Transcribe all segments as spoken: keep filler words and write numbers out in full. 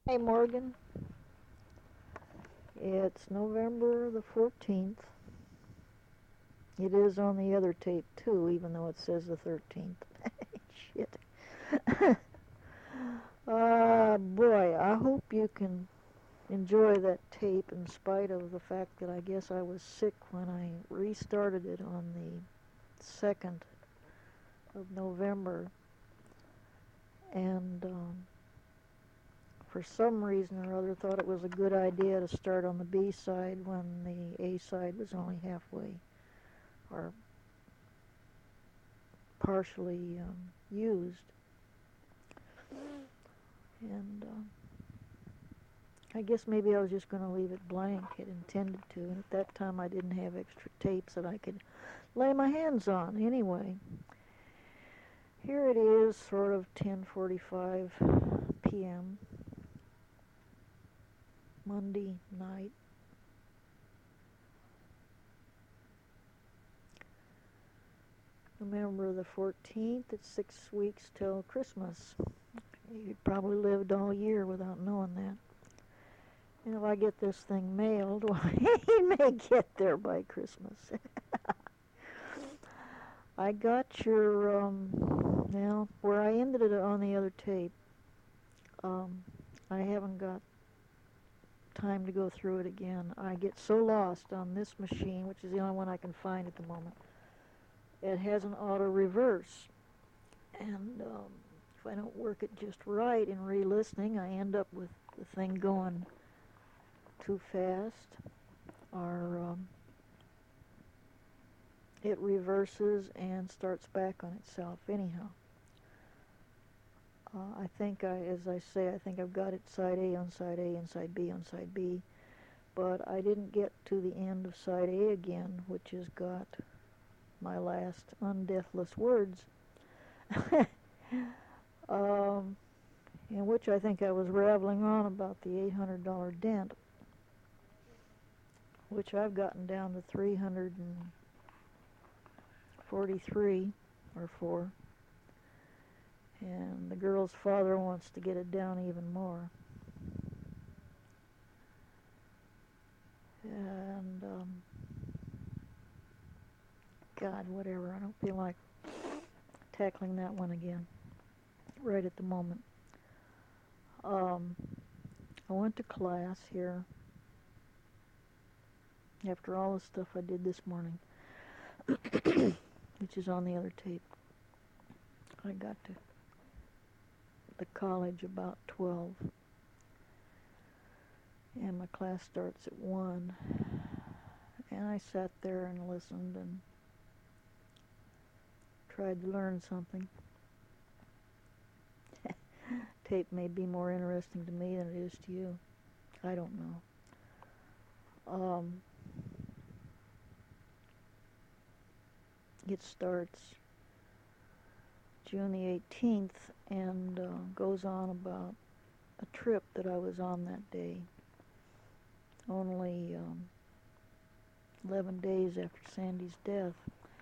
Hey Morgan, it's November the fourteenth. It is on the other tape too, even though it says the thirteenth. Shit. uh, boy, I hope you can enjoy that tape in spite of the fact that I guess I was sick when I restarted it on the second of November. And um, for some reason or other thought it was a good idea to start on the B side when the A side was only halfway or partially um, used. And uh, I guess maybe I was just going to leave it blank. It intended to. And at that time I didn't have extra tapes that I could lay my hands on. Anyway, here it is, sort of ten forty-five p m Monday night. November the fourteenth. It's six weeks till Christmas. You probably lived all year without knowing that. And if I get this thing mailed, well, he may get there by Christmas. I got your, um, well, where I ended it on the other tape, um, I haven't got time to go through it again. I get so lost on this machine, which is the only one I can find at the moment. It has an auto reverse. And um, if I don't work it just right in re-listening, I end up with the thing going too fast, or um, it reverses and starts back on itself anyhow. Uh, I think, I, as I say, I think I've got it side A on side A and side B on side B, but I didn't get to the end of side A again, which has got my last undeathless words, um, in which I think I was rattling on about the eight hundred dollar dent, which I've gotten down to three hundred forty-three or four. And the girl's father wants to get it down even more. And, um, God, whatever. I don't feel like tackling that one again right at the moment. Um, I went to class here after all the stuff I did this morning, which is on the other tape. I got to the college about twelve, and my class starts at one, and I sat there and listened and tried to learn something. Tape may be more interesting to me than it is to you. I don't know. Um, it starts June the eighteenth and uh, goes on about a trip that I was on that day, only um, eleven days after Sandy's death.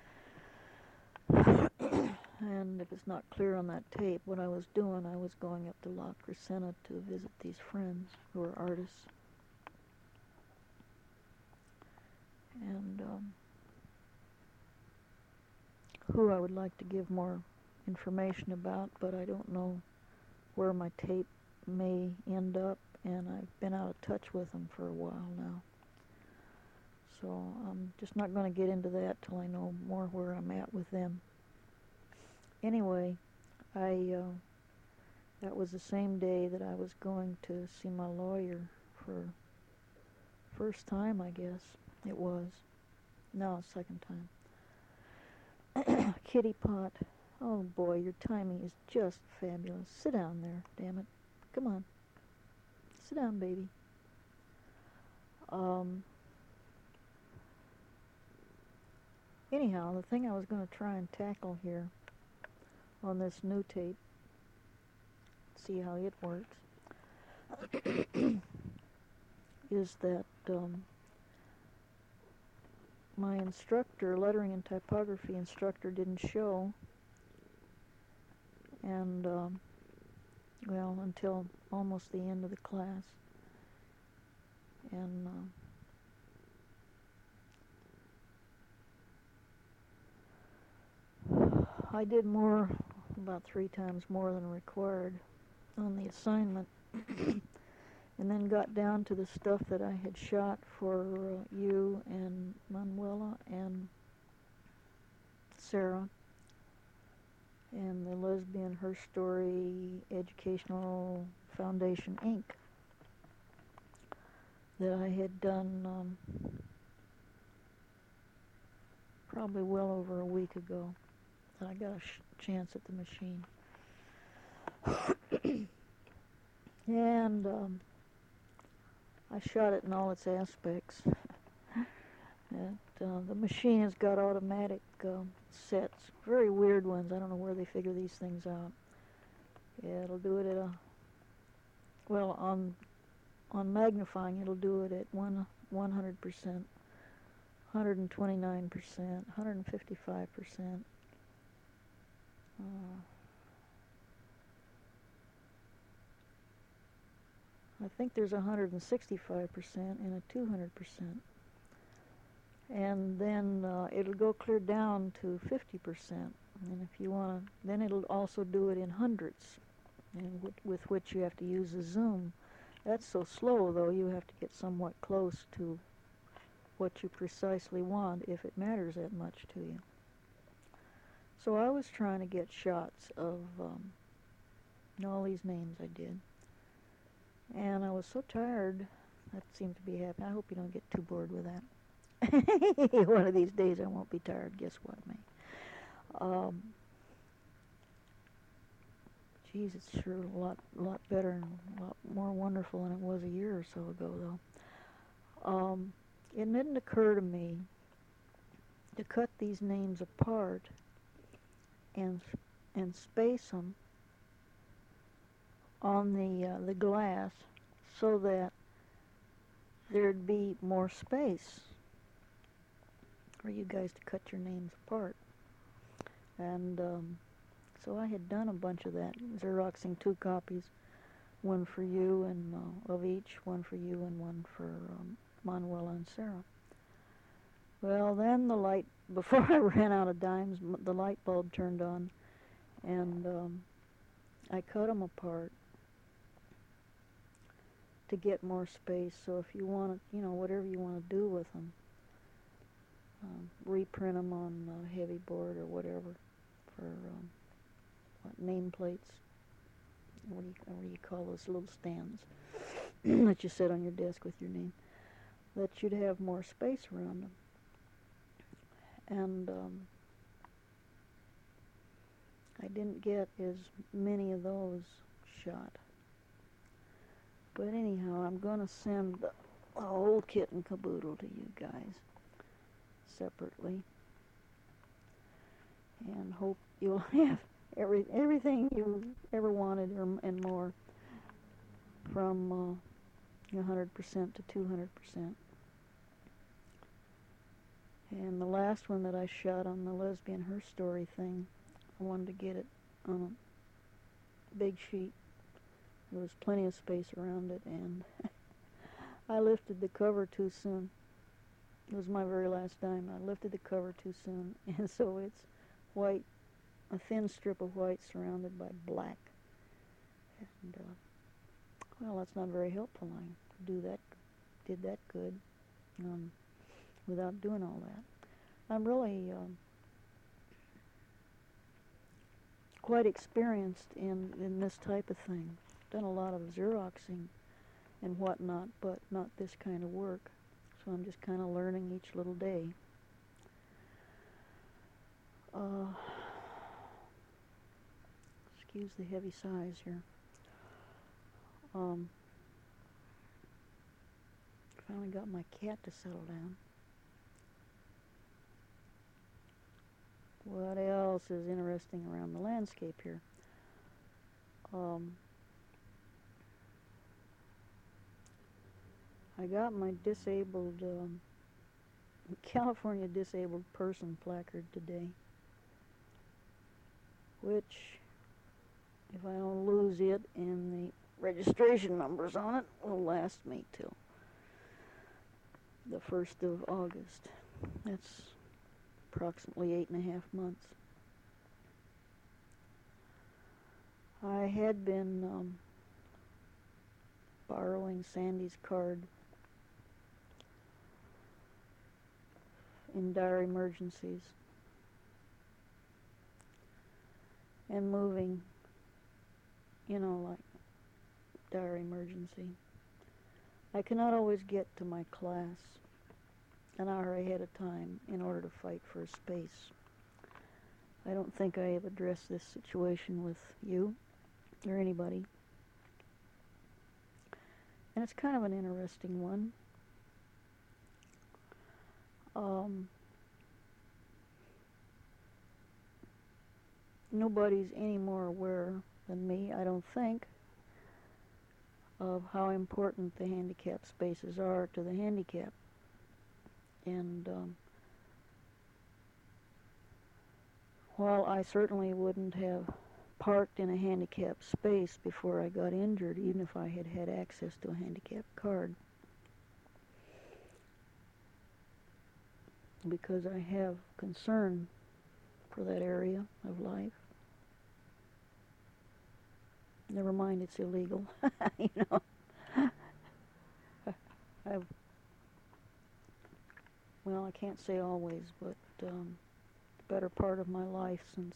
And if it's not clear on that tape what I was doing, I was going up to La Crescenta to visit these friends who are artists. And um, who I would like to give more information about, but I don't know where my tape may end up, and I've been out of touch with them for a while now. So I'm just not going to get into that till I know more where I'm at with them. Anyway, I uh, that was the same day that I was going to see my lawyer for first time, I guess it was. No, second time. Kitty Pot. Oh boy, your timing is just fabulous. Sit down there, damn it. Come on. Sit down, baby. Um, anyhow, the thing I was going to try and tackle here on this new tape, see how it works, is that um, my instructor, lettering and typography instructor, didn't show, and um, well, until almost the end of the class. And uh, I did more, about three times more than required on the assignment, and then got down to the stuff that I had shot for uh, you and Manuela and Sarah, and the Lesbian Her Story Educational Foundation, Incorporated, that I had done um, probably well over a week ago, that I got a sh- chance at the machine. And um, I shot it in all its aspects. And, uh, the machine has got automatic uh, sets, very weird ones. I don't know where they figure these things out. Yeah, it'll do it at a, well, on on magnifying, it'll do it at one one hundred percent, one hundred twenty-nine percent, one hundred fifty-five percent. Uh, I think there's one hundred sixty-five percent and a two hundred percent. And then uh, it'll go clear down to fifty percent. And if you want to, then it'll also do it in hundreds, and with, with which you have to use a zoom. That's so slow, though, you have to get somewhat close to what you precisely want if it matters that much to you. So I was trying to get shots of um, all these names I did. And I was so tired. That seemed to be happening. I hope you don't get too bored with that. One of these days I won't be tired. Guess what, May? Um, geez, it's sure a lot, lot better and a lot more wonderful than it was a year or so ago, though. Um, it didn't occur to me to cut these names apart and and space them on the uh, the glass so that there'd be more space for you guys to cut your names apart. And um, so I had done a bunch of that, Xeroxing two copies, one for you and uh, of each, one for you and one for um, Manuela and Sarah. Well, then the light, before I ran out of dimes, the light bulb turned on, and um, I cut them apart to get more space. So if you want to, you know, whatever you want to do with them, um, reprint them on uh, heavy board or whatever for um, what, nameplates. What do you what do you call those little stands that you set on your desk with your name? That you'd have more space around them. And um, I didn't get as many of those shot. But anyhow, I'm going to send the whole kit and caboodle to you guys separately, and hope you'll have every everything you ever wanted or, and more, from uh, one hundred percent to two hundred percent. And the last one that I shot on the Lesbian Her Story thing, I wanted to get it on a big sheet. There was plenty of space around it, and I lifted the cover too soon. It was my very last dime. I lifted the cover too soon, and so it's white, a thin strip of white surrounded by black. And, uh, well, that's not very helpful. I do that, did that good um, without doing all that. I'm really um, quite experienced in, in this type of thing. Done a lot of Xeroxing and whatnot, but not this kind of work. So I'm just kind of learning each little day. Uh, excuse the heavy sighs here. Um, finally got my cat to settle down. What else is interesting around the landscape here? Um, I got my disabled, um, California Disabled Person placard today, which if I don't lose it, and the registration numbers on it will last me till the first of August. That's approximately eight and a half months. I had been um, borrowing Sandy's card in dire emergencies and moving, you know, like dire emergency. I cannot always get to my class an hour ahead of time in order to fight for a space. I don't think I have addressed this situation with you or anybody. And it's kind of an interesting one. Um, nobody's any more aware than me, I don't think, of how important the handicap spaces are to the handicapped. And um, while I certainly wouldn't have parked in a handicapped space before I got injured, even if I had had access to a handicapped card, because I have concern for that area of life. Never mind, it's illegal. You know, I've, well, I can't say always, but um, the better part of my life, since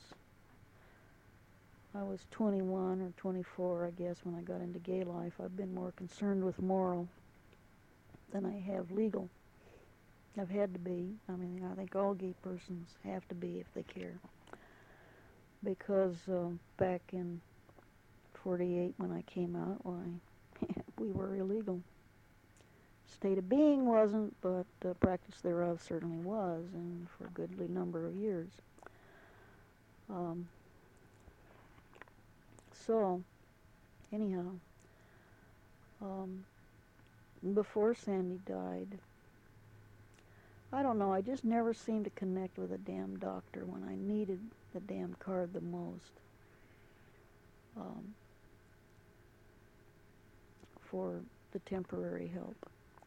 I was twenty-one or twenty-four, I guess, when I got into gay life, I've been more concerned with moral than I have legal. I've had to be. I mean, I think all gay persons have to be if they care. Because uh, back in forty-eight, when I came out, why, we were illegal. State of being wasn't, but uh, practice thereof certainly was, and for a goodly number of years. Um, so, anyhow, um, before Sandy died, I don't know, I just never seemed to connect with a damn doctor when I needed the damn card the most. Um, for the temporary help.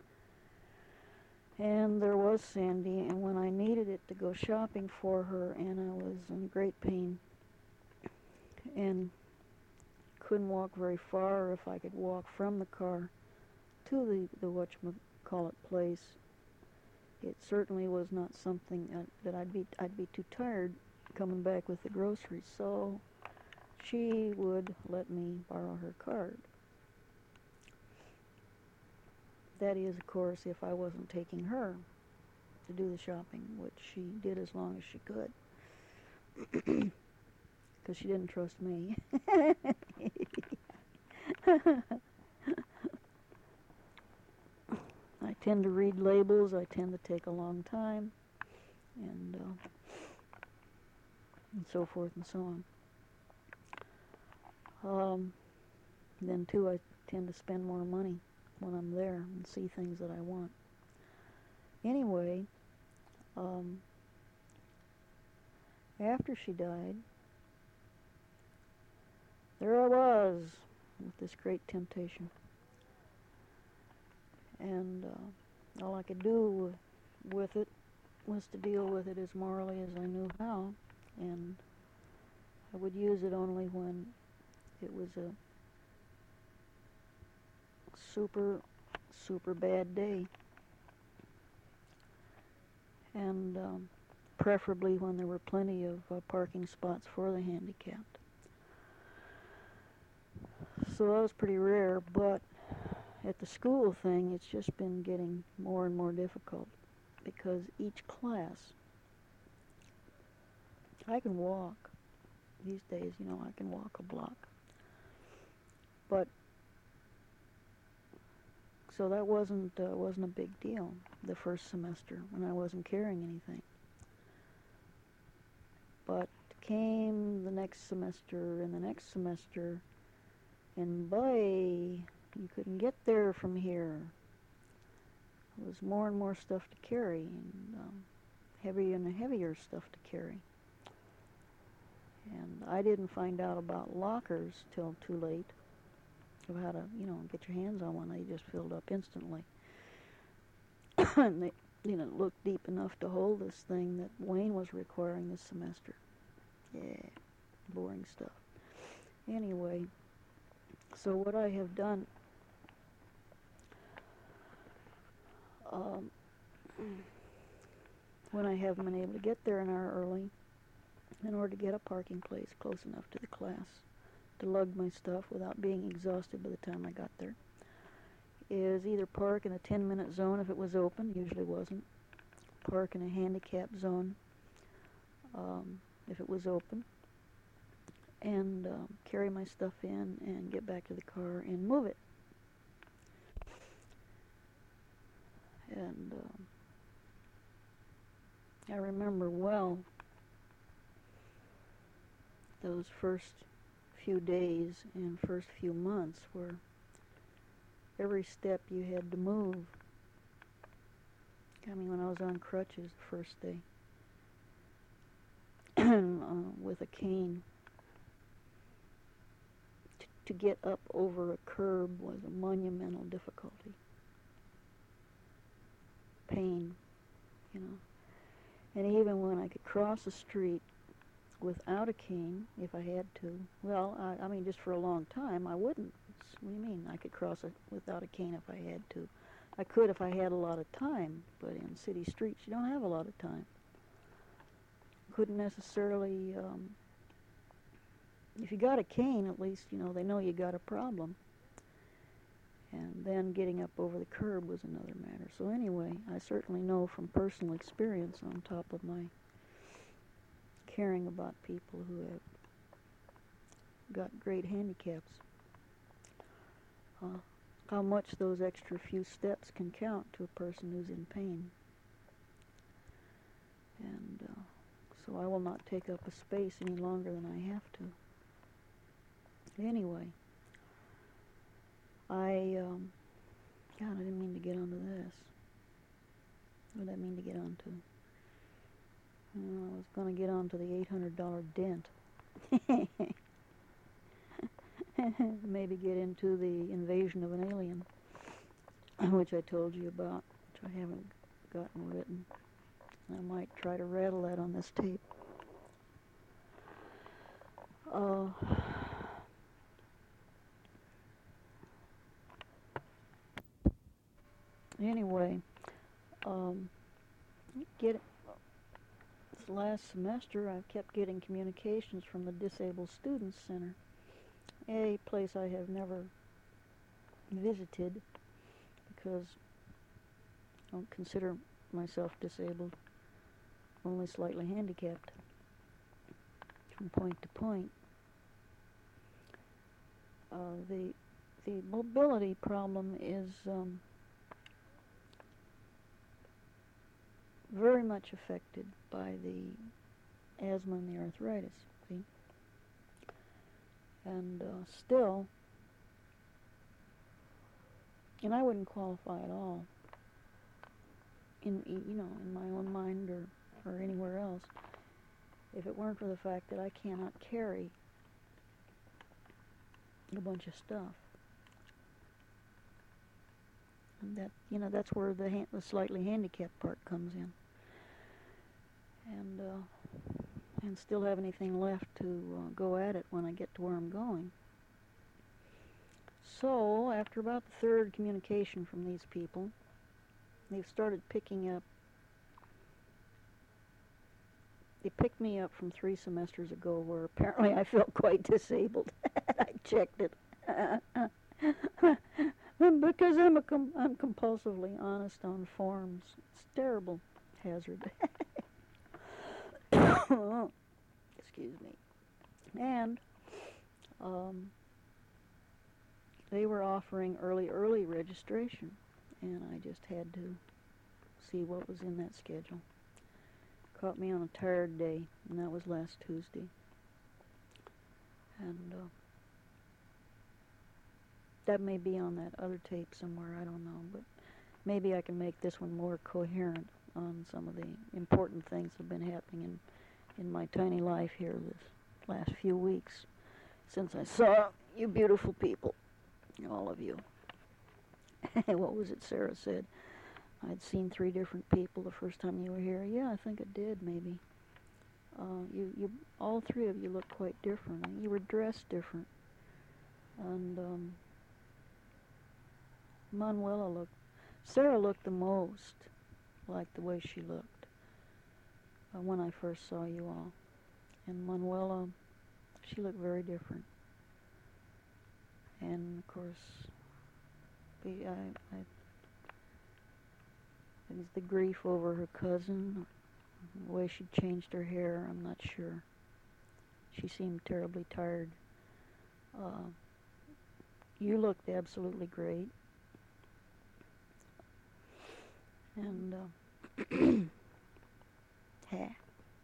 And there was Sandy, and when I needed it to go shopping for her, and I was in great pain and couldn't walk very far, or if I could walk from the car to the, the whatchamacallit place, it certainly was not something uh, that I'd be, I'd be too tired coming back with the groceries, so she would let me borrow her card. That is, of course, if I wasn't taking her to do the shopping, which she did as long as she could, because she didn't trust me. I tend to read labels. I tend to take a long time, and uh, and so forth and so on. Um, then, too, I tend to spend more money when I'm there and see things that I want. Anyway, um, after she died, there I was with this great temptation. And uh, all I could do with it was to deal with it as morally as I knew how. And I would use it only when it was a super, super bad day. And um, preferably when there were plenty of uh, parking spots for the handicapped. So that was pretty rare, but at the school thing, it's just been getting more and more difficult because each class, I can walk. These days, you know, I can walk a block. But so that wasn't uh, wasn't a big deal the first semester when I wasn't carrying anything. But came the next semester and the next semester, and boy, you couldn't get there from here. It was more and more stuff to carry, and um, heavier and heavier stuff to carry. And I didn't find out about lockers till too late, of how to, you know, get your hands on one. They just filled up instantly. And they, you know, looked deep enough to hold this thing that Wayne was requiring this semester. Yeah, boring stuff. Anyway, so what I have done, um, when I haven't been able to get there an hour early, in order to get a parking place close enough to the class to lug my stuff without being exhausted by the time I got there, is either park in a ten minute zone if it was open, usually wasn't, park in a handicap zone um, if it was open, and um, carry my stuff in and get back to the car and move it. And um, I remember well those first few days and first few months where every step you had to move. I mean, when I was on crutches the first day uh, with a cane, t- to get up over a curb was a monumental difficulty. Pain, you know. And even when I could cross a street without a cane, if I had to, well, I, I mean, just for a long time, I wouldn't. What do you mean? I could cross it without a cane if I had to. I could if I had a lot of time, but in city streets, you don't have a lot of time. Couldn't necessarily, um, if you got a cane, at least, you know, they know you got a problem. And then getting up over the curb was another matter. So anyway, I certainly know from personal experience, on top of my caring about people who have got great handicaps, uh, how much those extra few steps can count to a person who's in pain. And uh, so I will not take up a space any longer than I have to. Anyway, I, um, God, I didn't mean to get onto this. What did I mean to get onto? Uh, I was going to get onto the eight hundred dollar dent. Maybe get into the invasion of an alien, which I told you about, which I haven't gotten written. I might try to rattle that on this tape. Uh, anyway, um, get this last semester I've kept getting communications from the Disabled Students Center, a place I have never visited because I don't consider myself disabled, only slightly handicapped from point to point. Uh, the the mobility problem is um, very much affected by the asthma and the arthritis, see? And uh, still, and I wouldn't qualify at all in, you know, in my own mind or, or anywhere else if it weren't for the fact that I cannot carry a bunch of stuff. And that, you know, that's where the, ha- the slightly handicapped part comes in. And, uh, and still have anything left to uh, go at it when I get to where I'm going. So, after about the third communication from these people, they've started picking up, they picked me up from three semesters ago where apparently I felt quite disabled. I checked it. Because I'm, a com- I'm compulsively honest on forms. It's a terrible hazard. Excuse me. And um, they were offering early, early registration, and I just had to see what was in that schedule. Caught me on a tired day, and that was last Tuesday. And uh, that may be on that other tape somewhere, I don't know, but maybe I can make this one more coherent on some of the important things that have been happening in, in my tiny life here this last few weeks since I saw you beautiful people, all of you. What was it Sarah said? I'd seen three different people the first time you were here. Yeah, I think I did, maybe. Uh, you, you, all three of you looked quite different. You were dressed different. And um, Manuela looked, Sarah looked the most like the way she looked uh, when I first saw you all. And Manuela, she looked very different. And of course, we, I, I, it was the grief over her cousin, the way she changed her hair, I'm not sure. She seemed terribly tired. Uh, you looked absolutely great. And, uh, ha.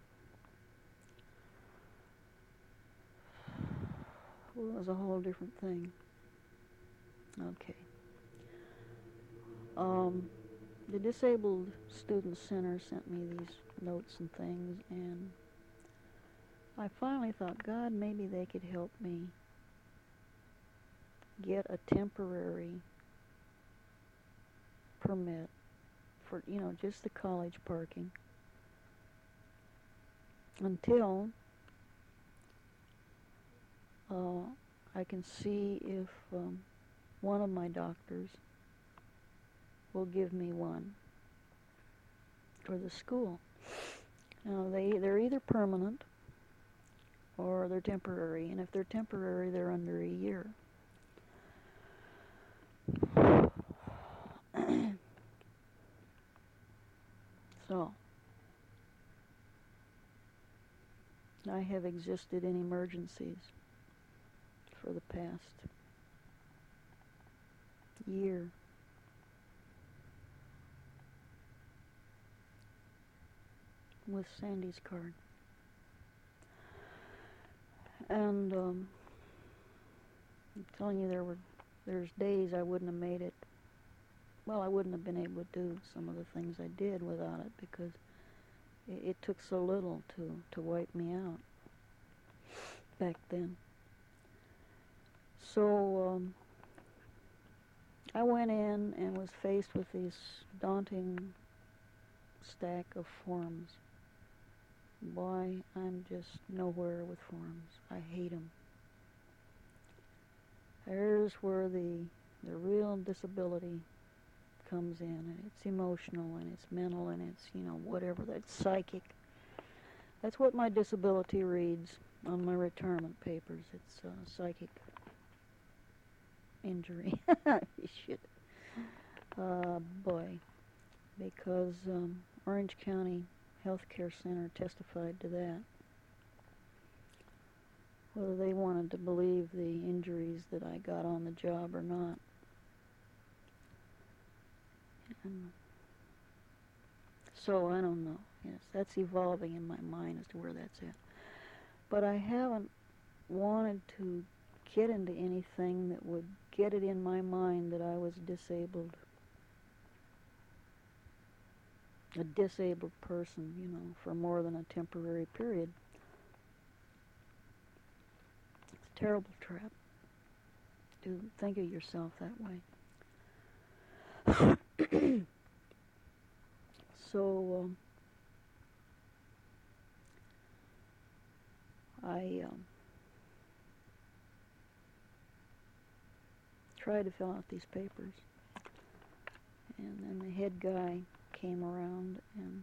Well, it was a whole different thing. Okay. Um, the Disabled Student Center sent me these notes and things, and I finally thought, God, maybe they could help me get a temporary permit for, you know, just the college parking until uh, I can see if um, one of my doctors will give me one for the school. Now, they, they're either permanent or they're temporary, and if they're temporary, they're under a year. So, I have existed in emergencies for the past year. With Sandy's card. And um, I'm telling you, there were there's days I wouldn't have made it. Well, I wouldn't have been able to do some of the things I did without it, because it, it took so little to, to wipe me out back then. So um, I went in and was faced with this daunting stack of forms. Boy, I'm just nowhere with forms. I hate them. There's where the the real disability comes in, and it's emotional, and it's mental, and it's, you know, whatever, that's psychic. That's what my disability reads on my retirement papers. It's uh, psychic injury. Shit. Uh, boy. Because um, Orange County Healthcare Center testified to that. Whether they wanted to believe the injuries that I got on the job or not. And so I don't know. Yes, that's evolving in my mind as to where that's at. But I haven't wanted to get into anything that would get it in my mind that I was disabled. A disabled person, you know, for more than a temporary period. It's a terrible trap to think of yourself that way. So, um, I um, tried to fill out these papers, and then the head guy came around, and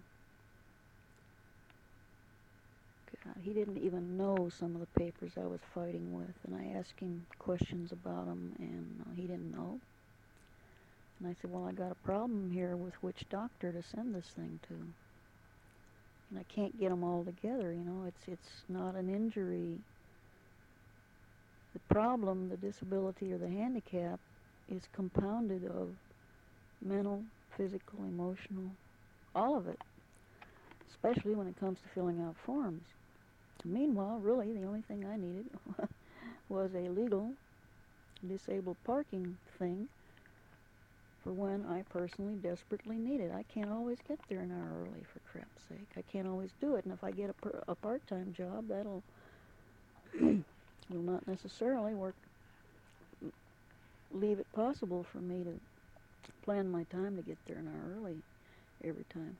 God, he didn't even know some of the papers I was fighting with, and I asked him questions about them, and uh, he didn't know. And I said, well, I got a problem here with which doctor to send this thing to. And I can't get them all together, you know. It's it's not an injury. The problem, the disability or the handicap, is compounded of mental, physical, emotional, all of it. Especially when it comes to filling out forms. Meanwhile, really, the only thing I needed was a legal disabled parking thing for when I personally desperately need it. I can't always get there an hour early, for crap's sake. I can't always do it, and if I get a, per, a part-time job, that'll will not necessarily work, leave it possible for me to plan my time to get there an hour early every time.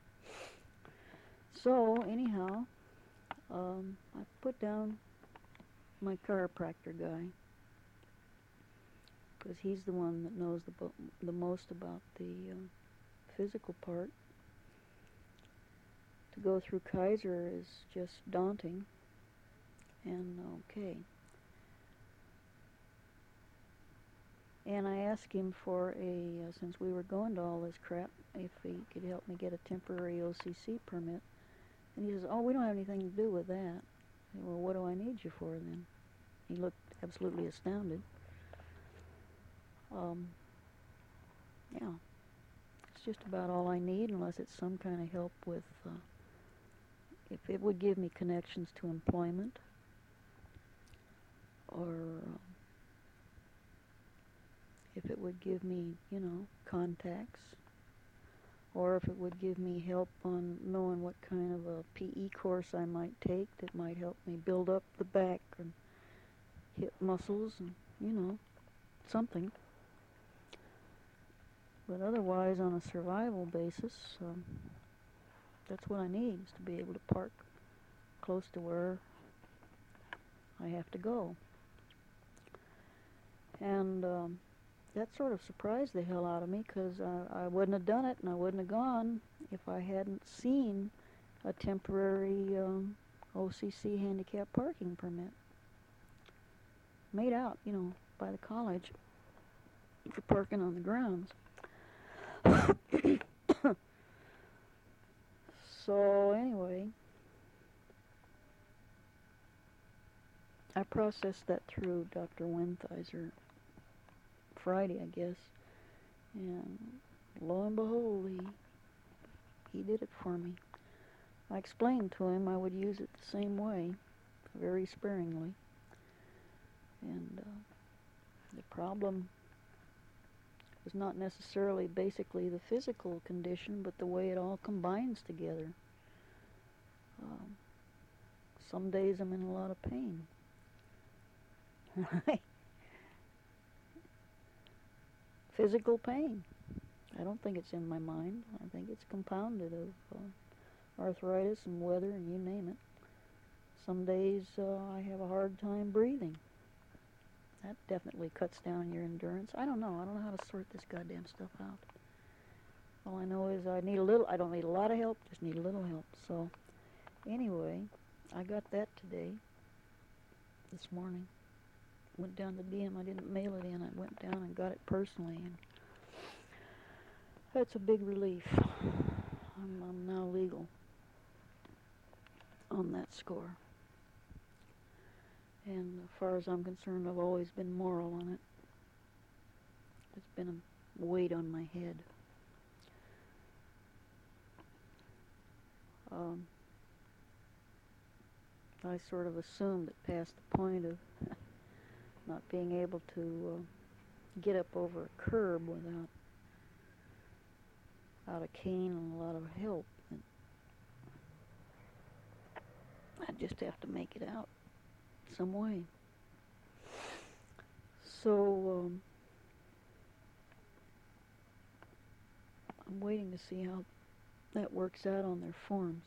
So anyhow, um, I put down my chiropractor guy because he's the one that knows the bo- the most about the uh, physical part. To go through Kaiser is just daunting. And okay. And I asked him for a, uh, since we were going to all this crap, if he could help me get a temporary O C C permit. And he says, oh, we don't have anything to do with that. I said, well, what do I need you for then? He looked absolutely astounded. Um, yeah. It's just about all I need, unless it's some kind of help with, uh, if it would give me connections to employment, or uh, if it would give me, you know, contacts, or if it would give me help on knowing what kind of a P E course I might take that might help me build up the back and hip muscles and, you know, something. But otherwise, on a survival basis, um, that's what I need, is to be able to park close to where I have to go. And um, that sort of surprised the hell out of me, because I, I wouldn't have done it and I wouldn't have gone if I hadn't seen a temporary um, O C C handicap parking permit made out, you know, by the college for parking on the grounds. So anyway, I processed that through Doctor Wenthiser Friday, I guess, and lo and behold, he he did it for me. I explained to him I would use it the same way, very sparingly, and uh, the problem was not necessarily basically the physical condition, but the way it all combines together. Um, some days I'm in a lot of pain. Physical pain. I don't think it's in my mind. I think it's compounded of uh, arthritis and weather and you name it. Some days uh, I have a hard time breathing. That definitely cuts down your endurance. I don't know. I don't know how to sort this goddamn stuff out. All I know is I need a little, I don't need a lot of help, just need a little help. So, anyway, I got that today, this morning. Went down to D M, I didn't mail it in, I went down and got it personally, and that's a big relief. I'm, I'm now legal on that score. And as far as I'm concerned, I've always been moral on it. It's been a weight on my head. Um, I sort of assumed that past the point of not being able to uh, get up over a curb without out a cane and a lot of help, and I just have to make it out some way. So um, I'm waiting to see how that works out on their forms.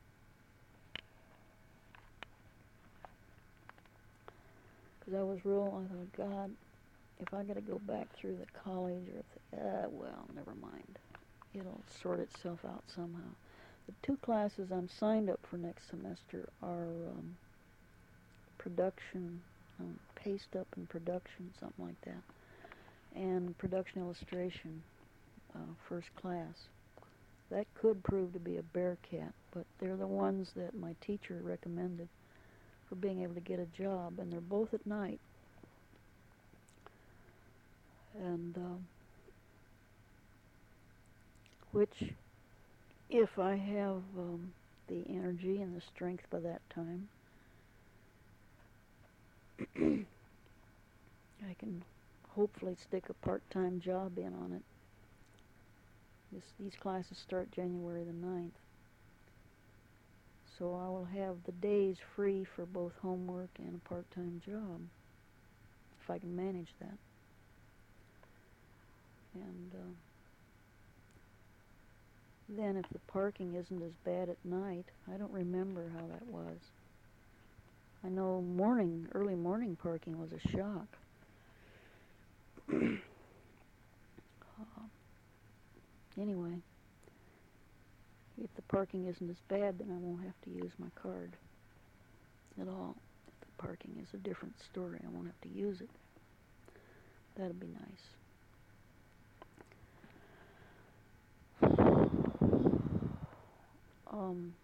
Because I was real, I thought, God, if I got to go back through the college, or if, the, uh, well, never mind. It'll sort itself out somehow. The two classes I'm signed up for next semester are um, production, um, paste up and production, something like that, and production illustration, uh, first class. That could prove to be a Bearcat, but they're the ones that my teacher recommended for being able to get a job, and they're both at night. And um, which, if I have um, the energy and the strength by that time, I can hopefully stick a part-time job in on it. This, these classes start January the ninth. so I will have the days free for both homework and a part-time job, if I can manage that. And uh, then if the parking isn't as bad at night, I don't remember how that was. I know morning, early morning parking was a shock. uh, anyway, if the parking isn't as bad, then I won't have to use my card at all. If the parking is a different story, I won't have to use it. That'd be nice. Um,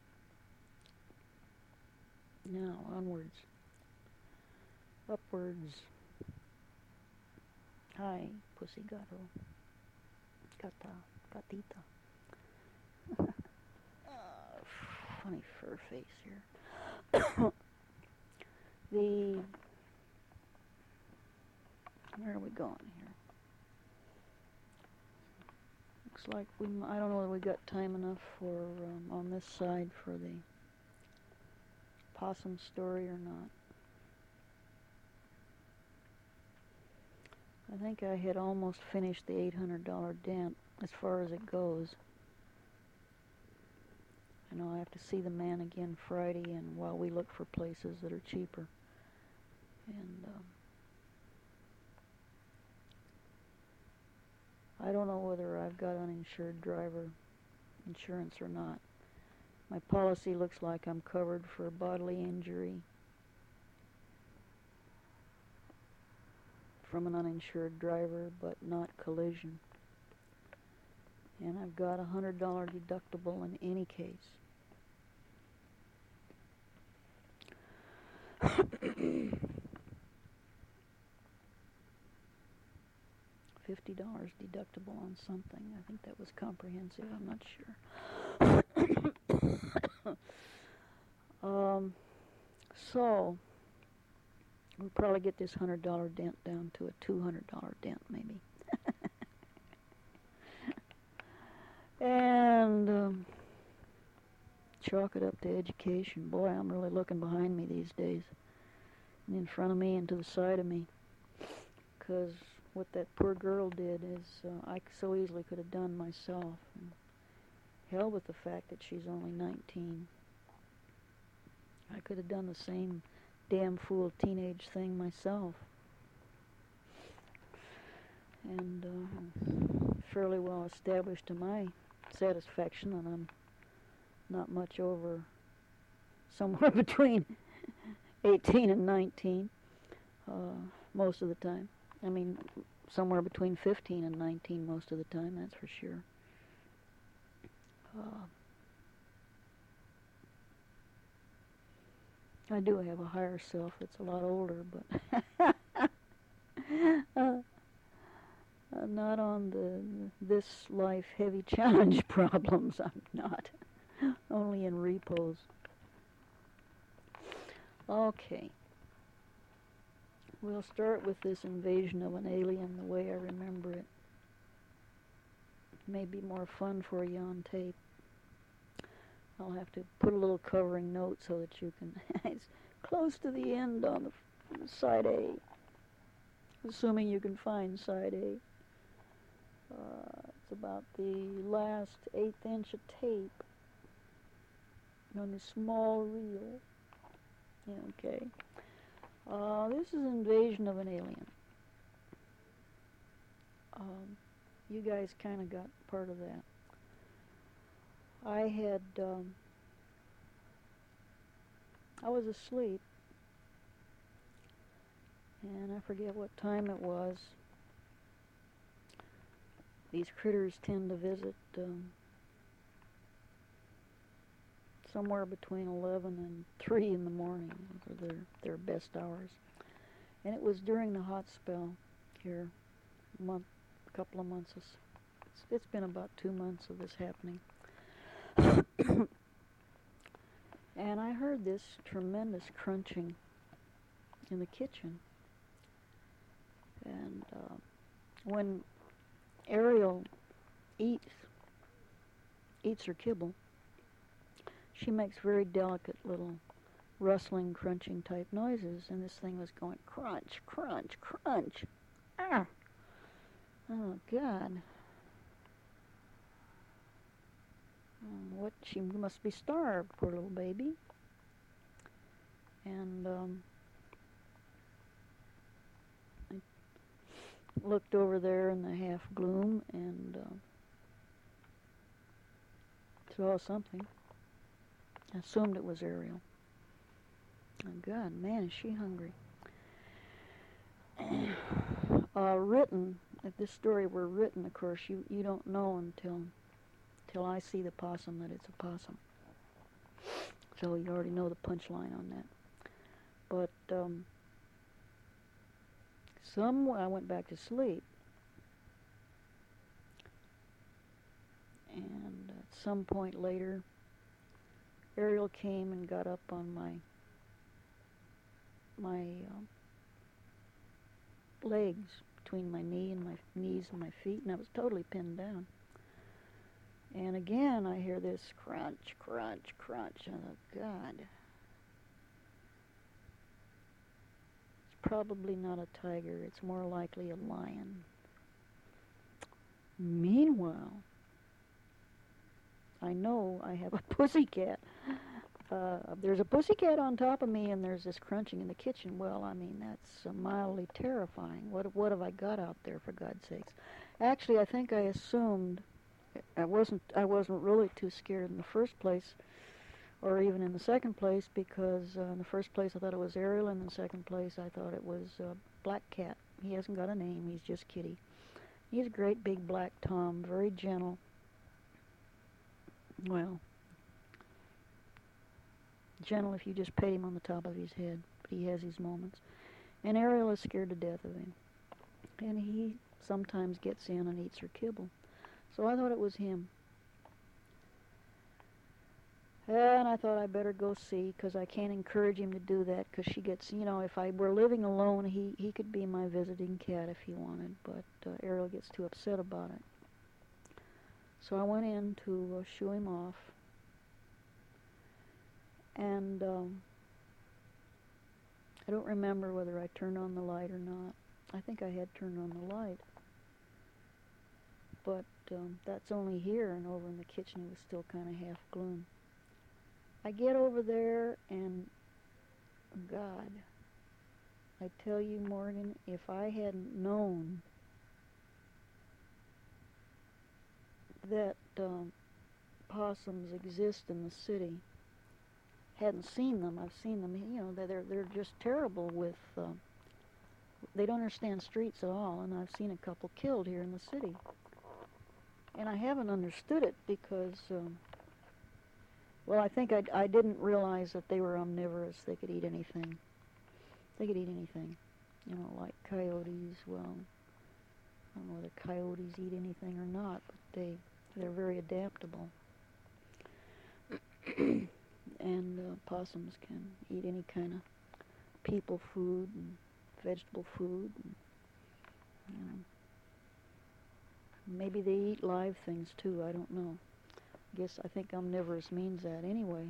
now, onwards. Upwards. Hi, pussy gato. Gata. Gatita. uh, funny fur face here. the... Where are we going here? Looks like we... I don't know whether we got time enough for, um, on this side for the possum story or not. I think I had almost finished the eight hundred dollar dent as far as it goes. I know I have to see the man again Friday, and while we look for places that are cheaper. And um, I don't know whether I've got uninsured driver insurance or not. My policy looks like I'm covered for bodily injury from an uninsured driver, but not collision. And I've got a one hundred dollar deductible in any case. fifty dollars deductible on something. I think that was comprehensive. I'm not sure. um, so, we'll probably get this one hundred dollar dent down to a two hundred dollar dent, maybe. and um, chalk it up to education. Boy, I'm really looking behind me these days. And in front of me and to the side of me. Because what that poor girl did is uh, I so easily could have done myself. And hell with the fact that she's only nineteen. I could have done the same damn fool teenage thing myself. And uh, fairly well established to my satisfaction, and I'm not much over somewhere between eighteen and nineteen uh, most of the time. I mean, somewhere between fifteen and nineteen most of the time, that's for sure. Uh, I do have a higher self that's a lot older, but uh, uh, not on the this life heavy challenge problems. I'm not. Only in repose. Okay. We'll start with this invasion of an alien the way I remember it. It may be more fun for you on tape. I'll have to put a little covering note so that you can... It's close to the end on the side A. Assuming you can find side A. Uh, it's about the last eighth inch of tape on this small reel. Yeah, okay. Uh, this is Invasion of an Alien. Um, you guys kind of got part of that. I had, um, I was asleep, and I forget what time it was. These critters tend to visit um, somewhere between eleven and three in the morning, or their, their best hours. And it was during the hot spell here, a month, a couple of months. It's, it's been about two months of this happening. And I heard this tremendous crunching in the kitchen. And uh, when Ariel eats, eats her kibble, she makes very delicate little rustling, crunching type noises, and this thing was going crunch, crunch, crunch. Ah! Oh, God. Um, what, she must be starved, poor little baby. And um, I looked over there in the half gloom and uh, saw something. I assumed it was Ariel. Oh, God, man, is she hungry. uh, written, if this story were written, of course, you, you don't know until, until I see the possum that it's a possum. So you already know the punchline on that. But um, some, I went back to sleep. And at some point later, Ariel came and got up on my my uh, legs, between my knee and my knees and my feet, and I was totally pinned down. And again, I hear this crunch, crunch, crunch. And oh, God. It's probably not a tiger. It's more likely a lion. Meanwhile, I know I have a pussycat. Uh, there's a pussycat on top of me, and there's this crunching in the kitchen. Well, I mean, that's uh, mildly terrifying. What what have I got out there, for God's sakes? Actually, I think I assumed I wasn't I wasn't really too scared in the first place, or even in the second place, because uh, in the first place I thought it was Ariel, and in the second place I thought it was uh, Black Cat. He hasn't got a name. He's just Kitty. He's a great big black Tom, very gentle. Well, gentle if you just pet him on the top of his head, but he has his moments. And Ariel is scared to death of him. And he sometimes gets in and eats her kibble. So I thought it was him. And I thought I better go see, because I can't encourage him to do that, because she gets, you know, if I were living alone, he, he could be my visiting cat if he wanted, but uh, Ariel gets too upset about it. So I went in to uh, shoo him off. And um, I don't remember whether I turned on the light or not. I think I had turned on the light. But um, that's only here, and over in the kitchen it was still kind of half gloom. I get over there, and God, I tell you, Morgan, if I hadn't known that um, possums exist in the city, hadn't seen them. I've seen them. You know, they're they're just terrible with. Uh, they don't understand streets at all, and I've seen a couple killed here in the city. And I haven't understood it because, um, well, I think I I didn't realize that they were omnivorous. They could eat anything. They could eat anything. You know, like coyotes. Well, I don't know whether coyotes eat anything or not, but they they're very adaptable. And uh, possums can eat any kind of people food and vegetable food. And, you know, maybe they eat live things too. I don't know. I guess I think omnivorous means that anyway.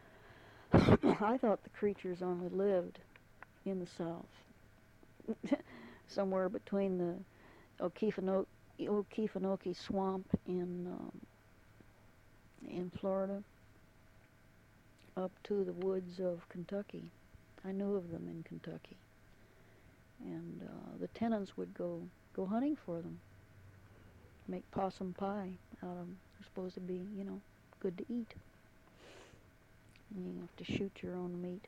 I thought the creatures only lived in the South, somewhere between the Okefenokee, Okefenokee Swamp in um, in Florida, up to the woods of Kentucky. I knew of them in Kentucky. And uh, the tenants would go, go hunting for them. Make possum pie out of them. They're supposed to be, you know, good to eat. And you have to shoot your own meat.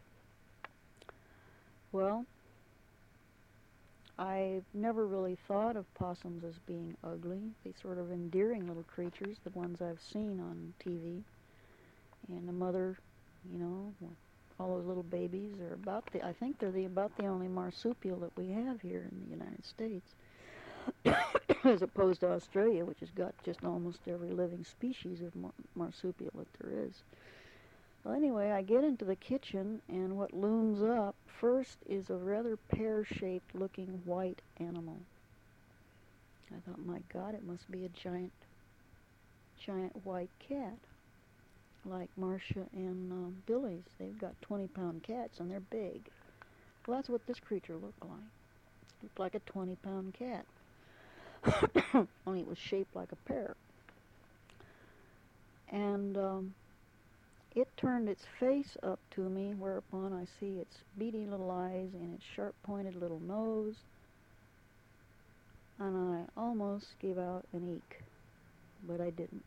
Well, I've never really thought of possums as being ugly. They're sort of endearing little creatures, the ones I've seen on T V. And the mother, you know, all those little babies are about the, I think they're the about the only marsupial that we have here in the United States, as opposed to Australia, which has got just almost every living species of mar marsupial that there is. Well, anyway, I get into the kitchen, and what looms up first is a rather pear-shaped looking white animal. I thought, my God, it must be a giant, giant white cat. like Marcia and uh, Billy's. They've got twenty-pound cats, and they're big. Well, that's what this creature looked like. It looked like a twenty-pound cat, only it was shaped like a pear. And um, it turned its face up to me, whereupon I see its beady little eyes and its sharp-pointed little nose, and I almost gave out an eek, but I didn't.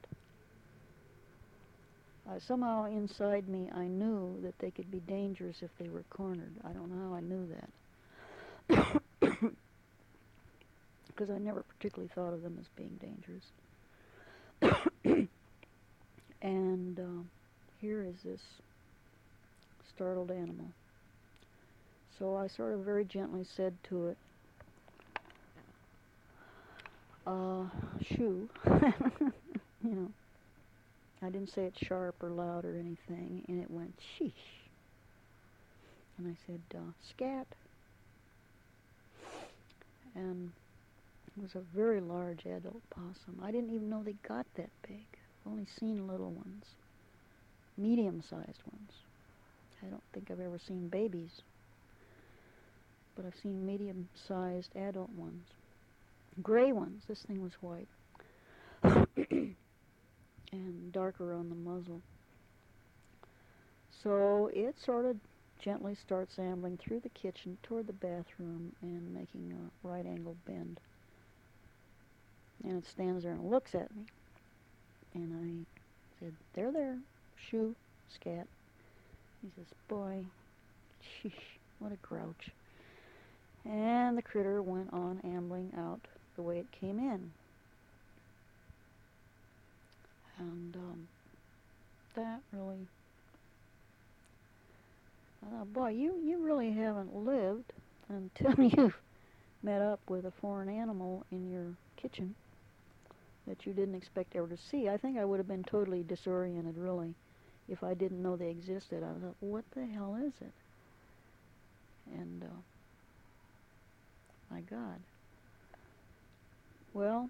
Uh, somehow inside me I knew that they could be dangerous if they were cornered. I don't know how I knew that. Because I never particularly thought of them as being dangerous. And uh, here is this startled animal. So I sort of very gently said to it, uh, shoo. You know, I didn't say it sharp or loud or anything, and it went sheesh. And I said, uh, scat. And it was a very large adult possum. I didn't even know they got that big. I've only seen little ones, medium-sized ones. I don't think I've ever seen babies, but I've seen medium-sized adult ones. Gray ones. This thing was white. And darker on the muzzle. So it sort of gently starts ambling through the kitchen toward the bathroom and making a right angle bend. And it stands there and looks at me. And I said, there, there, shoo, scat. He says, boy, sheesh, what a grouch. And the critter went on ambling out the way it came in. And um, that really, I thought, boy, you, you really haven't lived until you've met up with a foreign animal in your kitchen that you didn't expect ever to see. I think I would have been totally disoriented, really, if I didn't know they existed. I thought, what the hell is it? And, uh, my God. Well,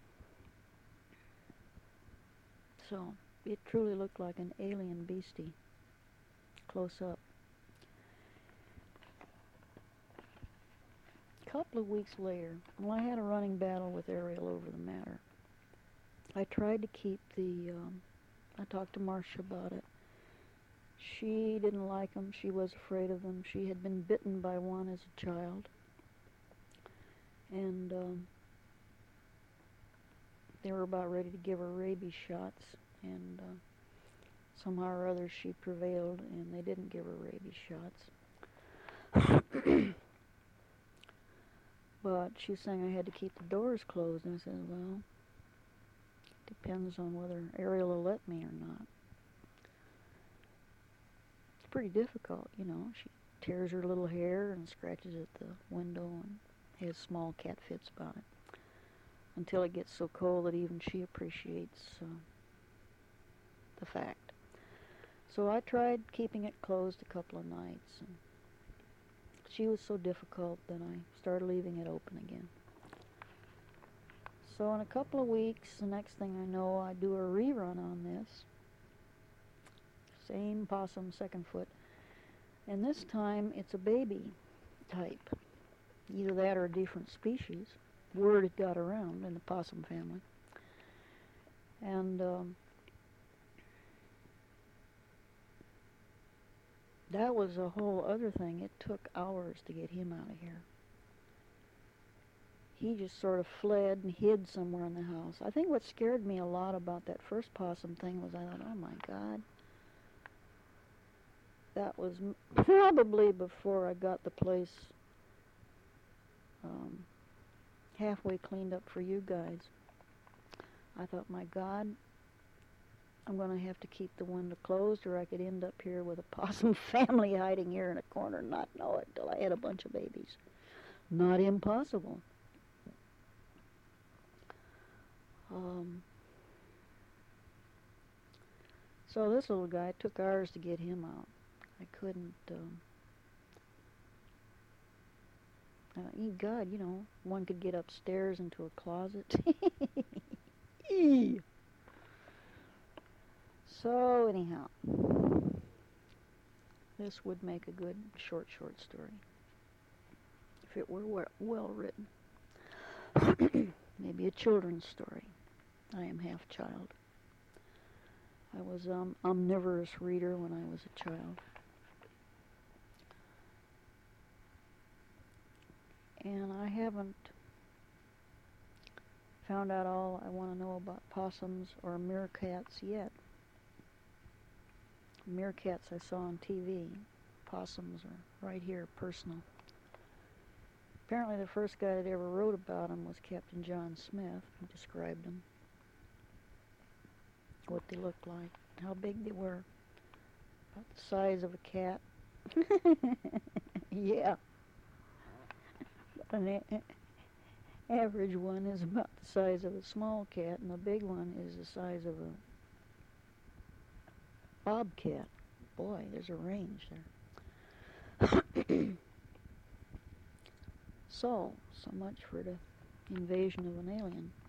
so it truly looked like an alien beastie, close up. A couple of weeks later, well, I had a running battle with Ariel over the matter. I tried to keep the, um, I talked to Marcia about it. She didn't like them. She was afraid of them. She had been bitten by one as a child. And um, they were about ready to give her rabies shots. And uh, somehow or other she prevailed, and they didn't give her rabies shots. But she was saying I had to keep the doors closed. And I said, well, depends on whether Ariel will let me or not. It's pretty difficult, you know. She tears her little hair and scratches at the window and has small cat fits about it. Until it gets so cold that even she appreciates uh, the fact. So I tried keeping it closed a couple of nights. And she was so difficult that I started leaving it open again. So in a couple of weeks, the next thing I know, I do a rerun on this. Same possum, second foot. And this time, it's a baby type. Either that or a different species. Word had got around in the possum family. And um, that was a whole other thing. It took hours to get him out of here. He just sort of fled and hid somewhere in the house. I think what scared me a lot about that first possum thing was I thought, oh my God. That was m- probably before I got the place um, halfway cleaned up for you guys. I thought, my God, I'm going to have to keep the window closed or I could end up here with a possum family hiding here in a corner and not know it till I had a bunch of babies. Not impossible. Um, so this little guy, it took hours to get him out. I couldn't, um, uh, God, you know, one could get upstairs into a closet. So anyhow, this would make a good short, short story if it were we- well written. Maybe a children's story. I am half child. I was um omnivorous reader when I was a child. And I haven't found out all I want to know about possums or meerkats yet. Meerkats I saw on T V. Possums are right here, personal. Apparently the first guy that ever wrote about them was Captain John Smith, who described them. What they looked like, how big they were, about the size of a cat. Yeah. An a- average one is about the size of a small cat, and a big one is the size of a bobcat. Boy, there's a range there. So, so much for the invasion of an alien.